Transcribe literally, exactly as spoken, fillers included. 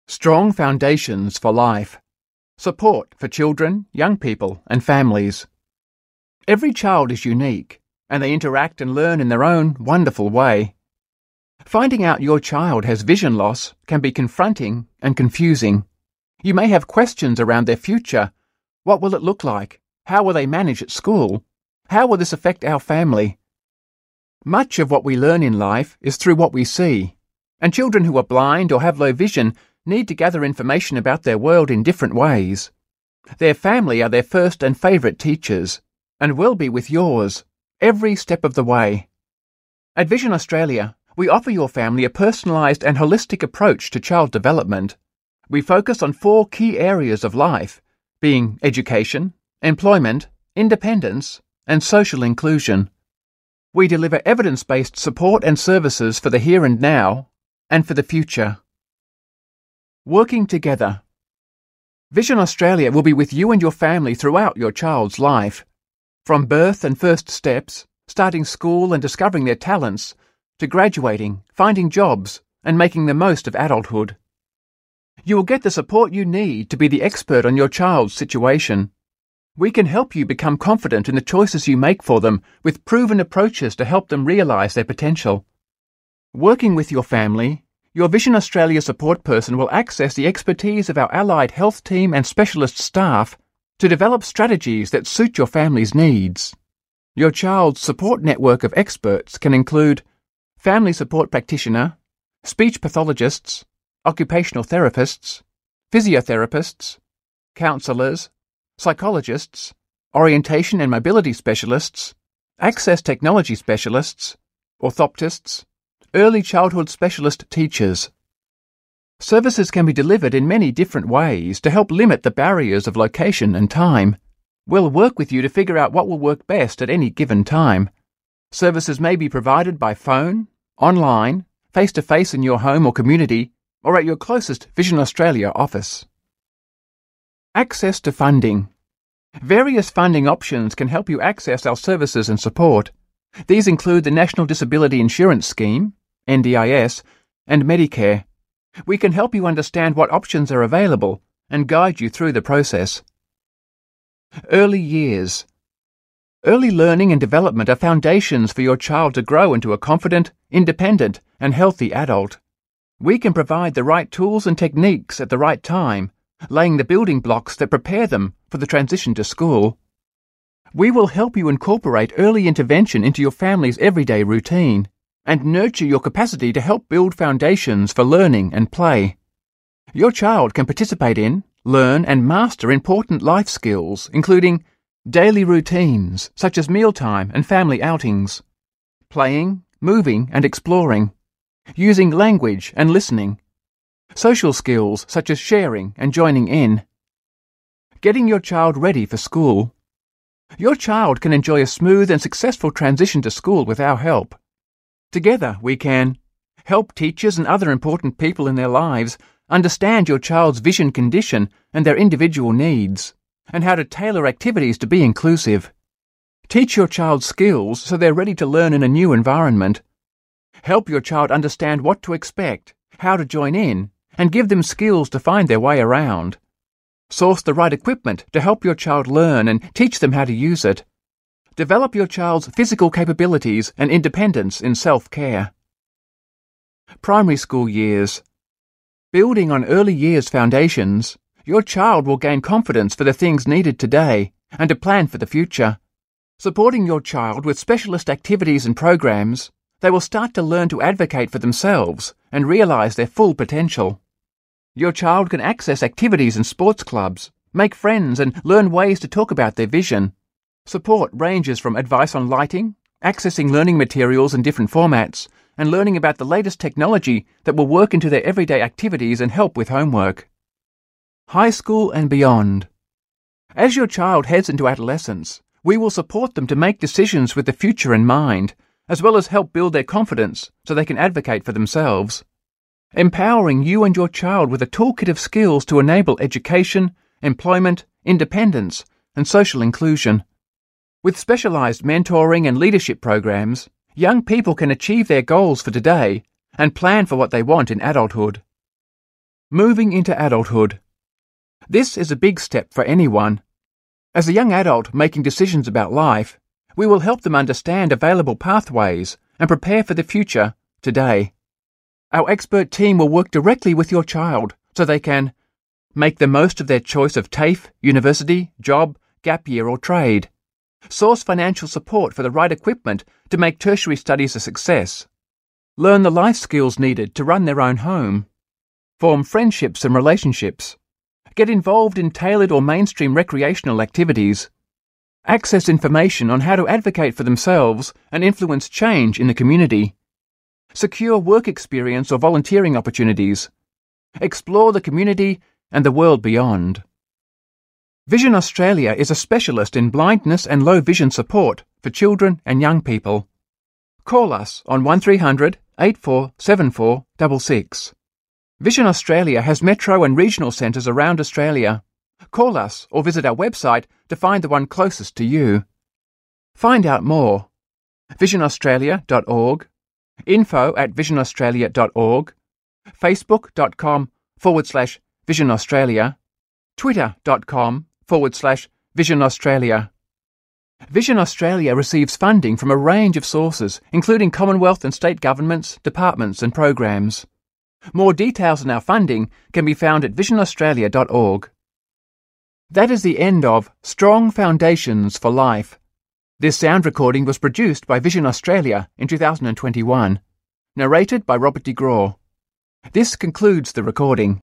Strong foundations for life. Support for children, young people, and families. Every child is unique, and they interact and learn in their own wonderful way. Finding out your child has vision loss can be confronting and confusing. You may have questions around their future. What will it look like? How will they manage at school? How will this affect our family? Much of what we learn in life is through what we see, and children who are blind or have low vision need to gather information about their world in different ways. Their family are their first and favourite teachers, and will be with yours, every step of the way. At Vision Australia, we offer your family a personalised and holistic approach to child development. We focus on four key areas of life, being education, employment, independence, and social inclusion. We deliver evidence-based support and services for the here and now, and for the future. Working together. Vision Australia will be with you and your family throughout your child's life. From birth and first steps, starting school and discovering their talents, to graduating, finding jobs, and making the most of adulthood. You will get the support you need to be the expert on your child's situation. We can help you become confident in the choices you make for them with proven approaches to help them realise their potential. Working with your family, your Vision Australia support person will access the expertise of our allied health team and specialist staff to develop strategies that suit your family's needs. Your child's support network of experts can include family support practitioner, speech pathologists, occupational therapists, physiotherapists, counsellors, psychologists, orientation and mobility specialists, access technology specialists, orthoptists, early childhood specialist teachers. Services can be delivered in many different ways to help limit the barriers of location and time. We'll work with you to figure out what will work best at any given time. Services may be provided by phone, online, face-to-face in your home or community, or at your closest Vision Australia office. Access to funding. Various funding options can help you access our services and support. These include the National Disability Insurance Scheme, N D I S, and Medicare. We can help you understand what options are available and guide you through the process. Early years. Early learning and development are foundations for your child to grow into a confident, independent, and healthy adult. We can provide the right tools and techniques at the right time, laying the building blocks that prepare them for the transition to school. We will help you incorporate early intervention into your family's everyday routine and nurture your capacity to help build foundations for learning and play. Your child can participate in, learn and master important life skills, including daily routines such as mealtime and family outings, playing, moving and exploring, using language and listening, social skills such as sharing and joining in, getting your child ready for school. Your child can enjoy a smooth and successful transition to school with our help. Together we can help teachers and other important people in their lives understand your child's vision condition and their individual needs, and how to tailor activities to be inclusive. Teach your child skills so they're ready to learn in a new environment. Help your child understand what to expect, how to join in, and give them skills to find their way around. Source the right equipment to help your child learn and teach them how to use it. Develop your child's physical capabilities and independence in self-care. Primary school years. Building on early years foundations, your child will gain confidence for the things needed today and to plan for the future. Supporting your child with specialist activities and programs, they will start to learn to advocate for themselves and realise their full potential. Your child can access activities and sports clubs, make friends and learn ways to talk about their vision. Support ranges from advice on lighting, accessing learning materials in different formats, and learning about the latest technology that will work into their everyday activities and help with homework. High school and beyond. As your child heads into adolescence, we will support them to make decisions with the future in mind, as well as help build their confidence so they can advocate for themselves. Empowering you and your child with a toolkit of skills to enable education, employment, independence, and social inclusion. With specialised mentoring and leadership programs, young people can achieve their goals for today and plan for what they want in adulthood. Moving into adulthood. This is a big step for anyone. As a young adult making decisions about life, we will help them understand available pathways and prepare for the future today. Our expert team will work directly with your child so they can make the most of their choice of TAFE, university, job, gap year or trade. Source financial support for the right equipment to make tertiary studies a success. Learn the life skills needed to run their own home. Form friendships and relationships. Get involved in tailored or mainstream recreational activities. Access information on how to advocate for themselves and influence change in the community. Secure work experience or volunteering opportunities. Explore the community and the world beyond. Vision Australia is a specialist in blindness and low vision support for children and young people. Call us on one three hundred, eight four seven four six six. Vision Australia has metro and regional centres around Australia. Call us or visit our website to find the one closest to you. Find out more. vision australia dot org, info at vision australia dot org, facebook.com forward slash Vision Australia, twitter.com forward slash Vision Australia. Vision Australia receives funding from a range of sources, including Commonwealth and state governments, departments and programs. More details on our funding can be found at vision australia dot org. That is the end of Strong Foundations for Life. This sound recording was produced by Vision Australia in two thousand twenty-one. Narrated by Robert de Grau. This concludes the recording.